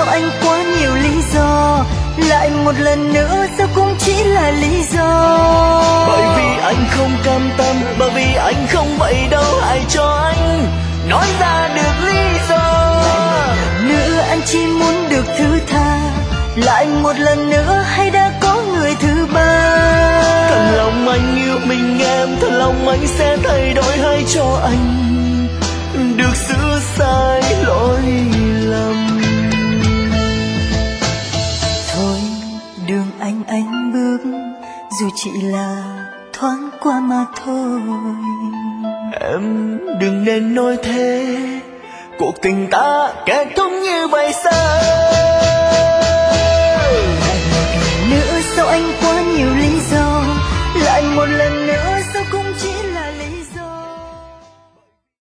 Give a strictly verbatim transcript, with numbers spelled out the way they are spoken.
anh quá nhiều lý do, lại một lần nữa sao cũng chỉ là lý do. Bởi vì anh không cam tâm, bởi vì anh không vậy đâu, hãy cho anh nói ra được lý do. Nữa anh chỉ muốn được thứ tha, lại một lần nữa hay đã có người thứ ba. Thật lòng anh yêu mình em, thật lòng anh sẽ thay đổi, hãy cho anh được sửa sai lỗi lầm. Thôi đường anh anh bước, dù chỉ là thoáng qua mà thôi. Em đừng nên nói thế, cuộc tình ta kết thúc như vậy sao?